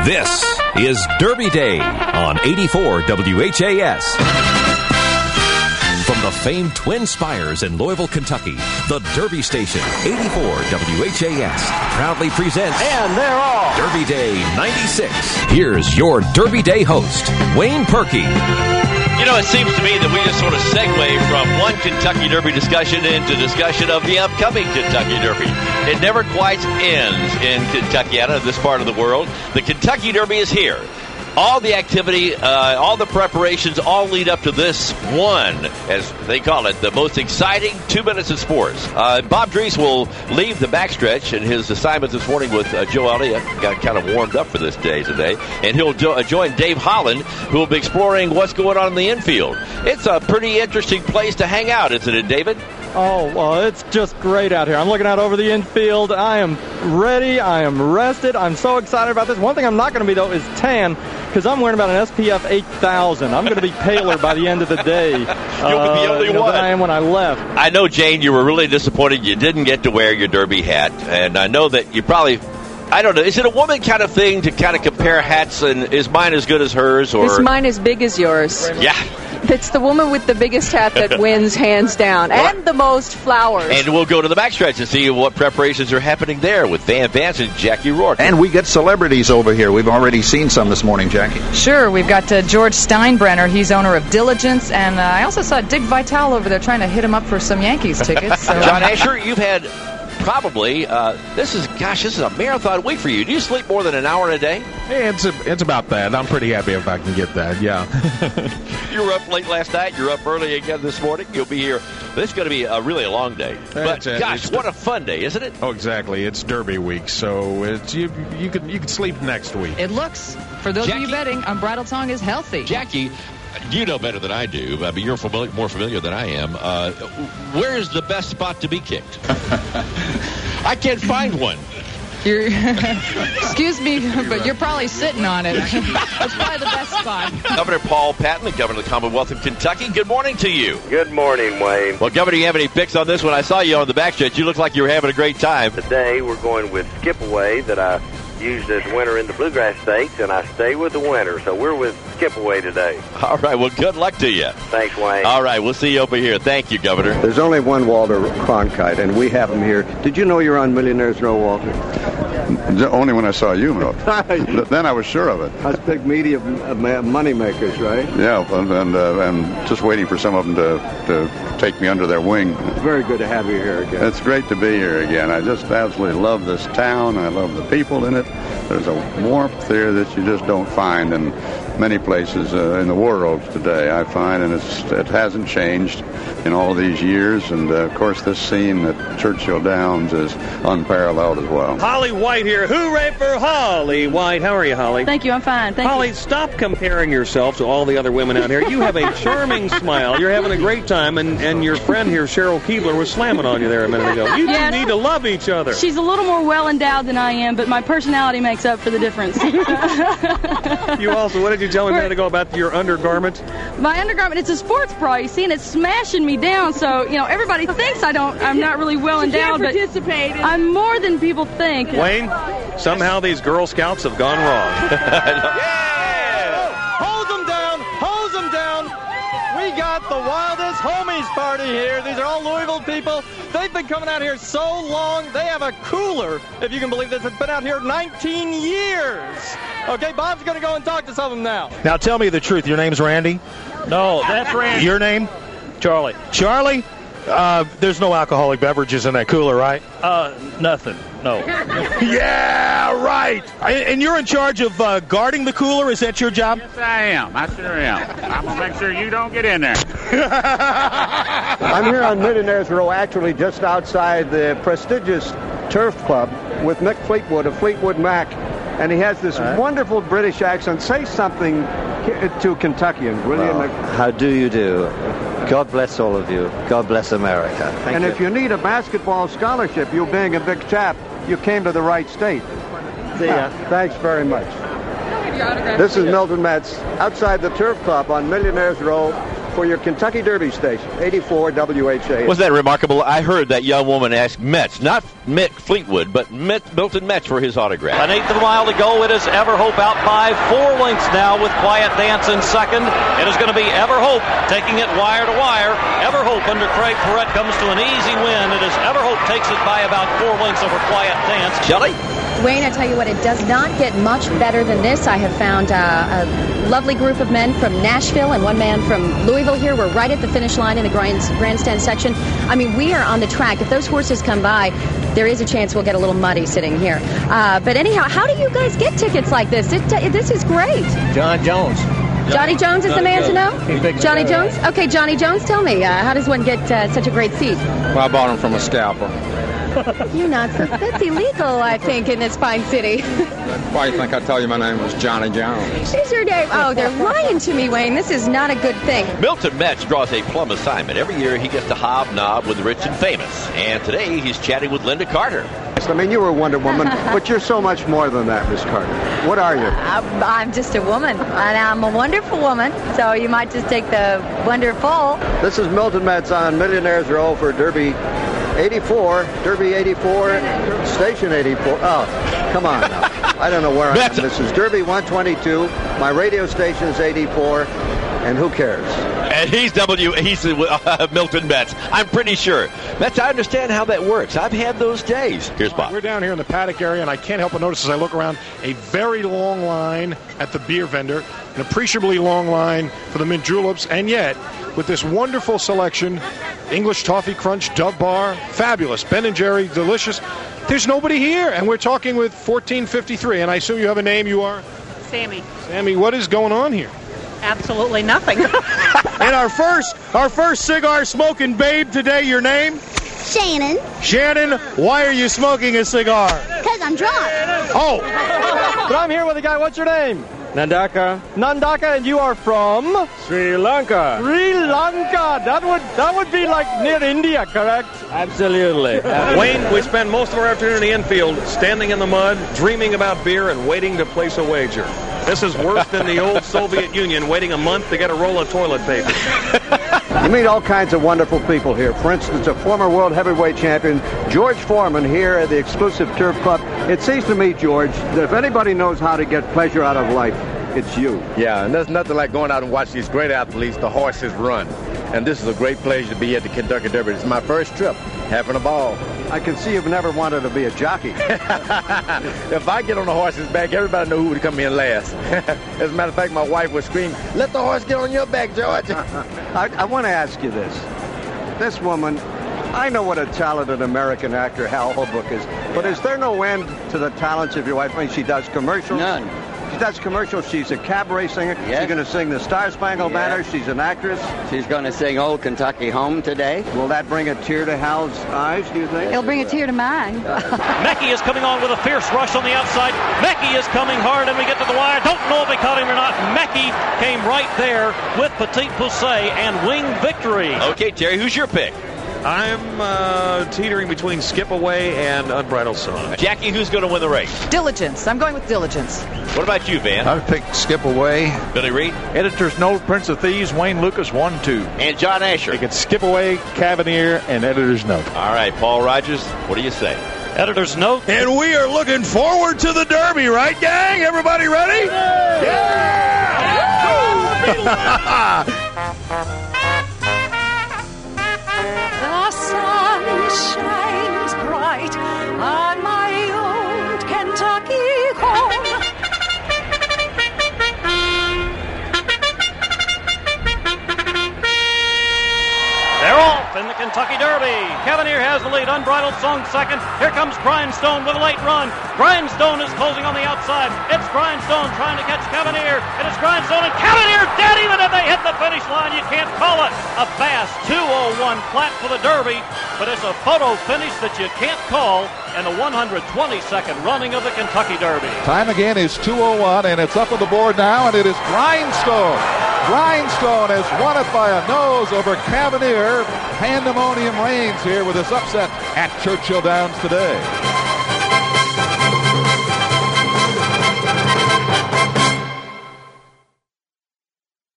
This is Derby Day on 84 WHAS. From the famed Twin Spires in Louisville, Kentucky, the Derby Station, 84 WHAS, proudly presents And they're off! Derby Day 96. Here's your Derby Day host, Wayne Perky. You know, it seems to me that we just sort of segue from one Kentucky Derby discussion into discussion of the upcoming Kentucky Derby. It never quite ends in Kentucky, out of this part of the world. The Kentucky Derby is here. All the activity, all the preparations, all lead up to this one, as they call it, the most exciting 2 minutes of sports. Bob Drees will leave the backstretch in his assignment this morning with Joe Elliott. Got kind of warmed up for this day today. And he'll join Dave Holland, who will be exploring what's going on in the infield. It's a pretty interesting place to hang out, isn't it, David? Oh, well, it's just great out here. I'm looking out over the infield. I am ready. I am rested. I'm so excited about this. One thing I'm not going to be, though, is tan, because I'm wearing about an SPF 8000. I'm going to be paler by the end of the day. You'll be the only one. Than I am when I left. I know, Jane, you were really disappointed you didn't get to wear your Derby hat, and I know that you probably... I don't know. Is it a woman kind of thing to kind of compare hats, and is mine as good as hers? Or is mine as big as yours? Yeah. It's the woman with the biggest hat that wins, hands down, and the most flowers. And we'll go to the backstretch and see what preparations are happening there with Van Vance and Jackie Rourke. And we get celebrities over here. We've already seen some this morning, Jackie. Sure. We've got George Steinbrenner. He's owner of Diligence. And I also saw Dick Vitale over there trying to hit him up for some Yankees tickets. So. John Asher, you've had... Probably, this is a marathon week for you. Do you sleep more than an hour a day? Hey, it's about that. I'm pretty happy if I can get that, yeah. You were up late last night. You're up early again this morning. You'll be here. This is going to be a really long day. But, gosh, what a fun day, isn't it? Oh, exactly. It's Derby week, so it's you could sleep next week. It looks, for those of you betting, Unbridled Song is healthy. Jackie, you know better than I do. I mean, you're more familiar than I am. Where's the best spot to be kicked? I can't find one. Excuse me, but you're probably sitting on it. That's probably the best spot. Governor Paul Patton, the governor of the Commonwealth of Kentucky, good morning to you. Good morning, Wayne. Well, Governor, you have any picks on this one? I saw you on the backstretch. You look like you were having a great time. Today, we're going with Skip Away that I used as winner in the Bluegrass Stakes, and I stay with the winner. So we're with Skip Away today. All right. Well, good luck to you. Thanks, Wayne. All right. We'll see you over here. Thank you, Governor. There's only one Walter Cronkite, and we have him here. Did you know you're on Millionaires Row, Walter? Only when I saw you, then I was sure of it. Us big media money makers, right? Yeah, and just waiting for some of them to take me under their wing. It's very good to have you here again. It's great to be here again. I just absolutely love this town. I love the people in it. There's a warmth here that you just don't find in many places in the world today, I find, and it hasn't changed in all these years. And, of course, this scene at Churchill Downs is unparalleled as well. Holly White here. Hooray for Holly White. How are you, Holly? Thank you. I'm fine. Thank Holly, you. Stop comparing yourself to all the other women out here. You have a charming smile. You're having a great time, and your friend here, Cheryl Keebler, was slamming on you there a minute ago. You two need to love each other. She's a little more well-endowed than I am, but my personality makes up for the difference. You also, what did you tell me a minute ago about your undergarment? My undergarment, it's a sports bra, you see, and it's smashing me down, so, everybody thinks I'm not really well-endowed, but I'm more than people think. Wayne, somehow these Girl Scouts have gone wrong. Yeah! Hose them down! Hose them down! We got the wildest homies party here. These are all Louisville people. They've been coming out here so long, they have a cooler, if you can believe this. It's been out here 19 years. Okay, Bob's going to go and talk to some of them now. Now tell me the truth. Your name's Randy? No, that's Randy. Your name? Charlie. Charlie? There's no alcoholic beverages in that cooler, right? Nothing. No. Yeah, right. And you're in charge of guarding the cooler? Is that your job? Yes, I am. I sure am. I'm going to make sure you don't get in there. I'm here on Millionaires Row, actually just outside the prestigious Turf Club with Mick Fleetwood of Fleetwood Mac. And he has this wonderful British accent. Say something to Kentuckians, will you? How do you do? God bless all of you. God bless America. Thank you. If you need a basketball scholarship, you being a big chap, you came to the right state. See ya. Thanks very much. This is Milton Metz outside the Turf Club on Millionaires Row. for your Kentucky Derby station, 84 WHA. Wasn't that remarkable? I heard that young woman ask Metz, not Mick Fleetwood, but Milton Metz for his autograph. An eighth of a mile to go. It is Everhope out by 4 lengths now with Quiet Dance in second. It is going to be Everhope taking it wire to wire. Everhope under Craig Perrette comes to an easy win. It is Everhope takes it by about 4 lengths over Quiet Dance. Shelley? Wayne, I tell you what, it does not get much better than this. I have found a lovely group of men from Nashville and one man from Louisville here. We're right at the finish line in the grandstand section. I mean, we are on the track. If those horses come by, there is a chance we'll get a little muddy sitting here. But anyhow, how do you guys get tickets like this? This is great. John Jones. Johnny Jones is the man to know? Johnny Jones? Okay, Johnny Jones, tell me, how does one get such a great seat? Well, I bought him from a scalper. You're not. That's illegal, I think, in this fine city. Why do you think I tell you my name was Johnny Jones? Is your name? Oh, they're lying to me, Wayne. This is not a good thing. Milton Metz draws a plum assignment. Every year he gets to hobnob with the rich and famous. And today he's chatting with Linda Carter. I mean, you were Wonder Woman, but you're so much more than that, Miss Carter. What are you? I'm just a woman, and I'm a wonderful woman, so you might just take the wonderful. This is Milton Metz on Millionaires Row for Derby 84, Derby 84, Station 84. Oh, come on now. I don't know where I am. This is Derby 122. My radio station is 84, and who cares? And he's Milton Metz. I'm pretty sure. Metz, I understand how that works. I've had those days. Here's Bob. We're down here in the paddock area, and I can't help but notice as I look around a very long line at the beer vendor, an appreciably long line for the mint juleps, and yet with this wonderful selection, English Toffee Crunch, Dove Bar, fabulous, Ben & Jerry, delicious. There's nobody here, and we're talking with 1453, and I assume you have a name. You are? Sammy. Sammy, what is going on here? Absolutely nothing. And our first cigar smoking babe today, your name? Shannon. Shannon, why are you smoking a cigar? Because I'm drunk. Oh. But I'm here with a guy. What's your name? Nandaka. Nandaka, and you are from? Sri Lanka. Sri Lanka. That would be like near India, correct? Absolutely. Wayne, we spend most of our afternoon in the infield standing in the mud, dreaming about beer, and waiting to place a wager. This is worse than the old Soviet Union waiting a month to get a roll of toilet paper. You meet all kinds of wonderful people here. For instance, a former world heavyweight champion, George Foreman, here at the exclusive Turf Club. It seems to me, George, that if anybody knows how to get pleasure out of life, it's you. Yeah, and there's nothing like going out and watch these great athletes, the horses, run. And this is a great place to be at the Kentucky Derby. It's my first trip, having a ball. I can see you've never wanted to be a jockey. If I get on the horse's back, everybody know who would come in last. As a matter of fact, my wife would scream, "Let the horse get on your back, George." I want to ask you this. This woman, I know what a talented American actor Hal Holbrook is, but is there no end to the talents of your wife? I mean, she does commercials. None. She does commercials. She's a cabaret singer. Yes. She's going to sing the Star Spangled Banner. She's an actress. She's going to sing Old Kentucky Home today. Will that bring a tear to Hal's eyes, do you think? It'll bring a tear to mine. Mackey is coming on with a fierce rush on the outside. Mackey is coming hard, and we get to the wire. Don't know if he caught him or not. Mackey came right there with Petit Poussey and Wing Victory. Okay, Terry, who's your pick? I'm teetering between Skip Away and Unbridled Song. Jackie, who's going to win the race? Diligence. I'm going with Diligence. What about you, Van? I would pick Skip Away. Billy Reed? Editor's note, Prince of Thieves, Wayne Lucas, 1-2. And John Asher? They can Skip Away, Cavalier, and Editor's note. All right, Paul Rogers, what do you say? Editor's note. And we are looking forward to the Derby, right, gang? Everybody ready? Yeah! The sun shines bright on my old Kentucky home. They're off in the Kentucky Derby. Cavalier has the lead. Unbridled Song second. Here comes Grindstone with a late run. Grindstone is closing on the outside. It's Grindstone trying to catch Cavalier. It is Grindstone and Cavalier dead even if they hit the finish line. You can't call it a fast 2:01 flat for the Derby, but it's a photo finish that you can't call in the 122nd running of the Kentucky Derby. Time again is 2:01, and it's up on the board now, and it is Grindstone. Grindstone has won it by a nose over Cavalier. Pandemonium reigns here with this upset at Churchill Downs today.